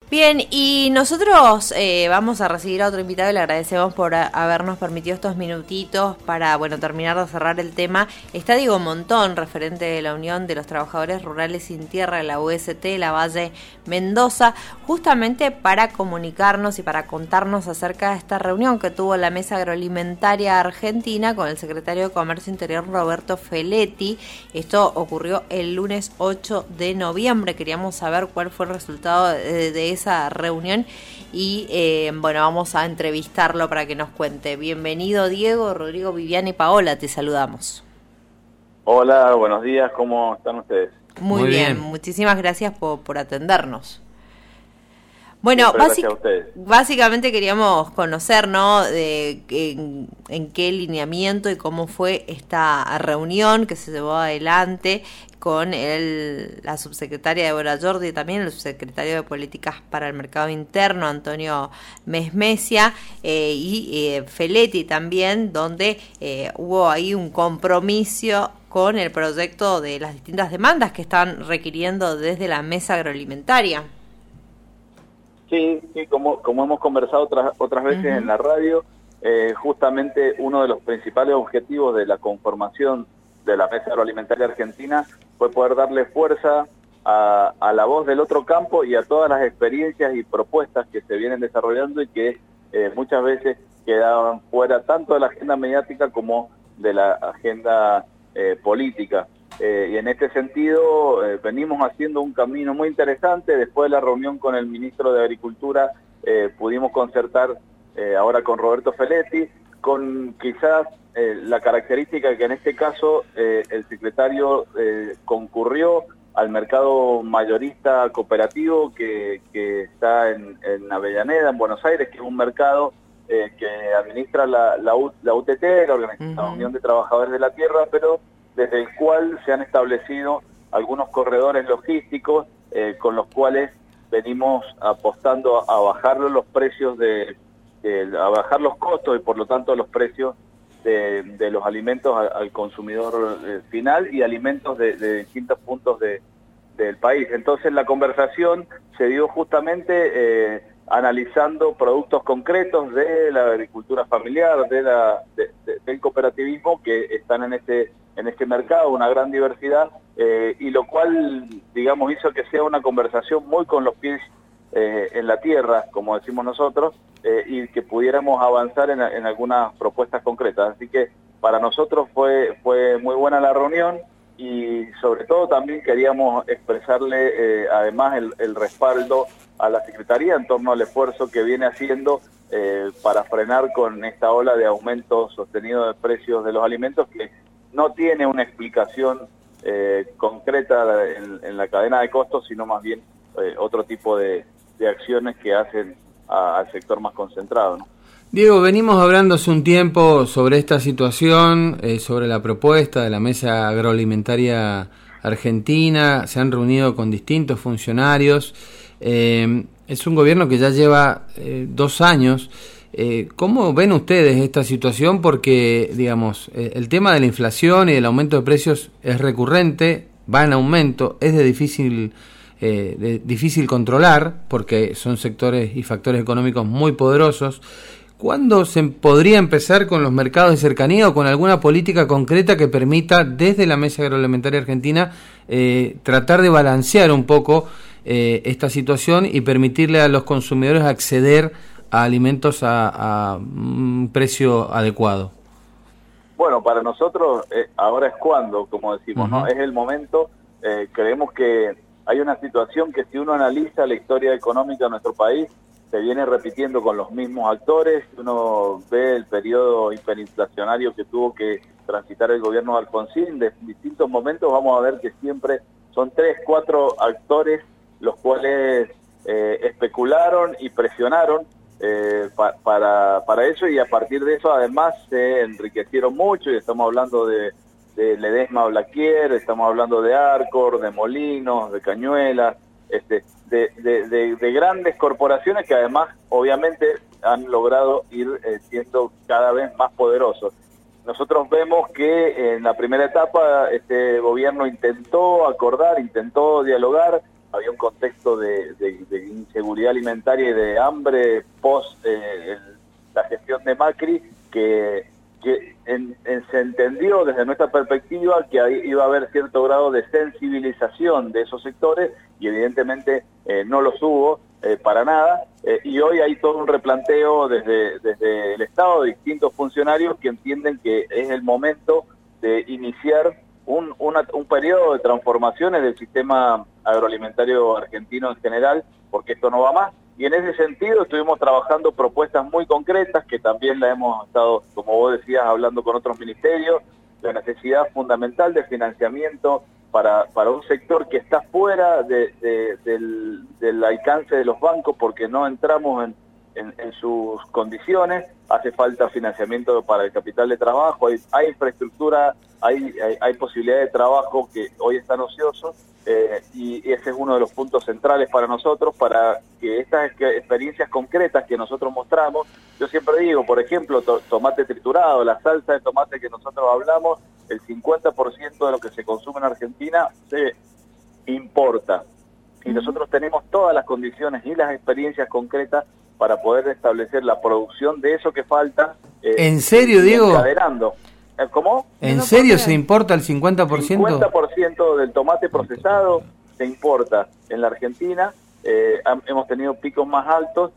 Bien, y nosotros vamos a recibir a otro invitado y le agradecemos por habernos permitido estos minutitos para, terminar de cerrar el tema. Está Diego Montón, referente de la Unión de los Trabajadores Rurales Sin Tierra de la UST, la Valle Mendoza, justamente para comunicarnos y para contarnos acerca de esta reunión que tuvo la Mesa Agroalimentaria Argentina con el secretario de Comercio Interior Roberto Feletti. Esto ocurrió el lunes 8 de noviembre. Queríamos saber cuál fue el resultado de esa reunión y vamos a entrevistarlo para que nos cuente. Bienvenido Diego, Rodrigo, Viviana y Paola, te saludamos. Hola, buenos días, ¿cómo están ustedes? Muy bien, muchísimas gracias por atendernos. Bueno, básicamente queríamos conocer, ¿no?, de en qué lineamiento y cómo fue esta reunión que se llevó adelante con la subsecretaria Débora Jordi y también el subsecretario de Políticas para el Mercado Interno, Antonio Mesmesia, y Feletti también, donde hubo ahí un compromiso con el proyecto de las distintas demandas que están requiriendo desde la Mesa Agroalimentaria. Sí, como hemos conversado otras veces en la radio, justamente uno de los principales objetivos de la conformación de la Mesa Agroalimentaria Argentina fue poder darle fuerza a la voz del otro campo y a todas las experiencias y propuestas que se vienen desarrollando y que muchas veces quedaban fuera tanto de la agenda mediática como de la agenda política. Y en este sentido venimos haciendo un camino muy interesante. Después de la reunión con el ministro de Agricultura pudimos concertar ahora con Roberto Feletti, con quizás la característica que en este caso el secretario concurrió al mercado mayorista cooperativo que está en Avellaneda, en Buenos Aires, que es un mercado que administra la UTT, la Unión de Trabajadores de la Tierra, pero desde el cual se han establecido algunos corredores logísticos con los cuales venimos apostando a bajar los precios a bajar los costos y por lo tanto los precios de los alimentos al consumidor final y alimentos de distintos puntos del país. Entonces la conversación se dio justamente analizando productos concretos de la agricultura familiar, del cooperativismo que están en este mercado, una gran diversidad, y lo cual, digamos, hizo que sea una conversación muy con los pies en la tierra, como decimos nosotros, y que pudiéramos avanzar en algunas propuestas concretas. Así que para nosotros fue muy buena la reunión y sobre todo también queríamos expresarle además el respaldo a la Secretaría en torno al esfuerzo que viene haciendo para frenar con esta ola de aumento sostenido de precios de los alimentos que no tiene una explicación concreta en la cadena de costos, sino más bien otro tipo de acciones que hacen al sector más concentrado, ¿no? Diego, venimos hablando hace un tiempo sobre esta situación, sobre la propuesta de la Mesa Agroalimentaria Argentina. Se han reunido con distintos funcionarios. Es un gobierno que ya lleva 2 años. ¿Cómo ven ustedes esta situación? Porque, digamos, el tema de la inflación y del aumento de precios es recurrente, va en aumento, es de difícil controlar, porque son sectores y factores económicos muy poderosos. ¿Cuándo se podría empezar con los mercados de cercanía o con alguna política concreta que permita, desde la Mesa Agroalimentaria Argentina, tratar de balancear un poco esta situación y permitirle a los consumidores acceder a alimentos a un precio adecuado? Bueno, para nosotros ahora es cuando, como decimos, ¿no? Es el momento. Creemos que hay una situación que, si uno analiza la historia económica de nuestro país, se viene repitiendo con los mismos actores. Uno ve el periodo hiperinflacionario que tuvo que transitar el gobierno de Alfonsín. De distintos momentos vamos a ver que siempre son 3, 4 actores los cuales especularon y presionaron para eso, y a partir de eso además se enriquecieron mucho, y estamos hablando de Ledesma Blaquier, estamos hablando de Arcor, de Molinos, de Cañuelas, de grandes corporaciones que además obviamente han logrado ir siendo cada vez más poderosos. Nosotros vemos que en la primera etapa este gobierno intentó acordar, intentó dialogar, había un contexto de inseguridad alimentaria y de hambre post la gestión de Macri, que se entendió desde nuestra perspectiva que ahí iba a haber cierto grado de sensibilización de esos sectores, y evidentemente no los hubo para nada, y hoy hay todo un replanteo desde el Estado de distintos funcionarios que entienden que es el momento de iniciar un periodo de transformaciones del sistema agroalimentario argentino en general, porque esto no va más. Y en ese sentido estuvimos trabajando propuestas muy concretas que también la hemos estado, como vos decías, hablando con otros ministerios, la necesidad fundamental de financiamiento para un sector que está fuera del alcance de los bancos, porque no entramos en sus condiciones. Hace falta financiamiento para el capital de trabajo, hay infraestructura, hay posibilidades de trabajo que hoy están ociosos, y ese es uno de los puntos centrales para nosotros, para que estas experiencias concretas que nosotros mostramos. Yo siempre digo, por ejemplo, tomate triturado, la salsa de tomate que nosotros hablamos, el 50% de lo que se consume en Argentina se importa, y nosotros tenemos todas las condiciones y las experiencias concretas para poder establecer la producción de eso que falta. ¿En serio, Diego? ¿Cómo? ¿En serio se importa el 50%? 50% del tomate procesado se importa en la Argentina. Hemos tenido picos más altos,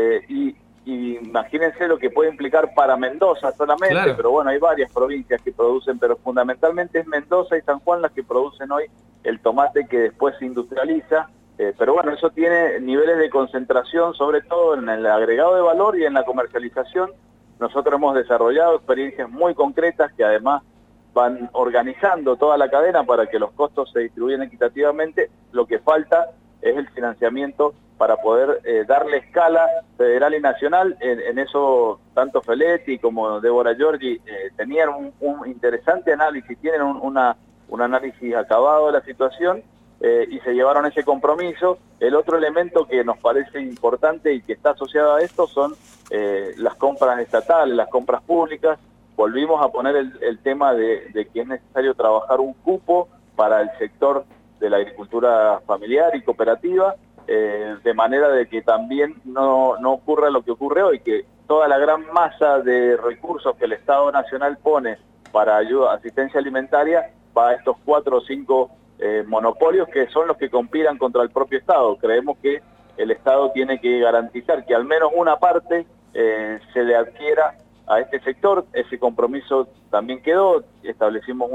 y imagínense lo que puede implicar para Mendoza solamente, claro. Pero bueno, hay varias provincias que producen, pero fundamentalmente es Mendoza y San Juan las que producen hoy el tomate que después se industrializa. Pero bueno, eso tiene niveles de concentración, sobre todo en el agregado de valor y en la comercialización. Nosotros hemos desarrollado experiencias muy concretas que además van organizando toda la cadena para que los costos se distribuyan equitativamente. Lo que falta es el financiamiento para poder darle escala federal y nacional. En eso tanto Feletti como Débora Giorgi tenían un interesante análisis, tienen un análisis acabado de la situación, y se llevaron ese compromiso. El otro elemento que nos parece importante y que está asociado a esto son las compras estatales, las compras públicas. Volvimos a poner el tema de que es necesario trabajar un cupo para el sector de la agricultura familiar y cooperativa, de manera de que también no ocurra lo que ocurre hoy, que toda la gran masa de recursos que el Estado Nacional pone para ayuda, asistencia alimentaria, va a estos 4 o 5 monopolios que son los que conspiran contra el propio Estado. Creemos que el Estado tiene que garantizar que al menos una parte se le adquiera a este sector. Ese compromiso también quedó, establecimos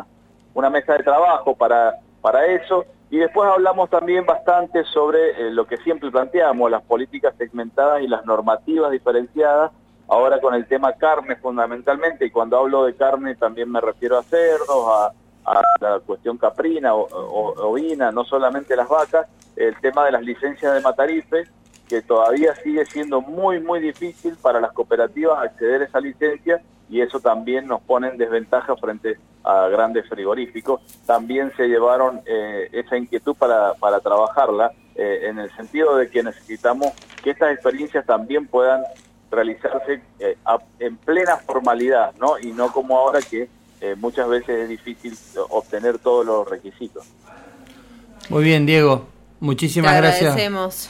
una mesa de trabajo para eso, y después hablamos también bastante sobre lo que siempre planteamos, las políticas segmentadas y las normativas diferenciadas, ahora con el tema carne fundamentalmente, y cuando hablo de carne también me refiero a cerdos, a la cuestión caprina o ovina, no solamente las vacas, el tema de las licencias de matarife, que todavía sigue siendo muy muy difícil para las cooperativas acceder a esa licencia, y eso también nos pone en desventaja frente a grandes frigoríficos. También se llevaron esa inquietud para trabajarla, en el sentido de que necesitamos que estas experiencias también puedan realizarse en plena formalidad, ¿no? Y no como ahora que muchas veces es difícil obtener todos los requisitos. Muy bien, Diego. Muchísimas gracias. Te agradecemos.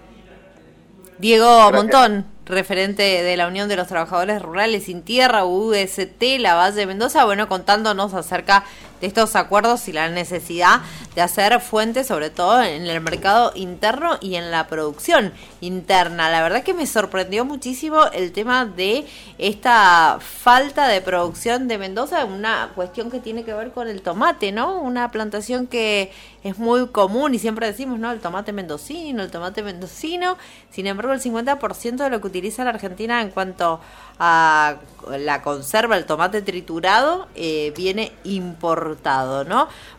Diego Montón, referente de la Unión de los Trabajadores Rurales Sin Tierra, UST, La Valle de Mendoza, bueno, contándonos acerca de estos acuerdos y la necesidad de hacer fuentes, sobre todo en el mercado interno y en la producción interna. La verdad que me sorprendió muchísimo el tema de esta falta de producción de Mendoza, una cuestión que tiene que ver con el tomate, ¿no? Una plantación que es muy común y siempre decimos, ¿no? El tomate mendocino. Sin embargo, el 50% de lo que utiliza la Argentina en cuanto a la conserva, el tomate triturado, viene importado, ¿no?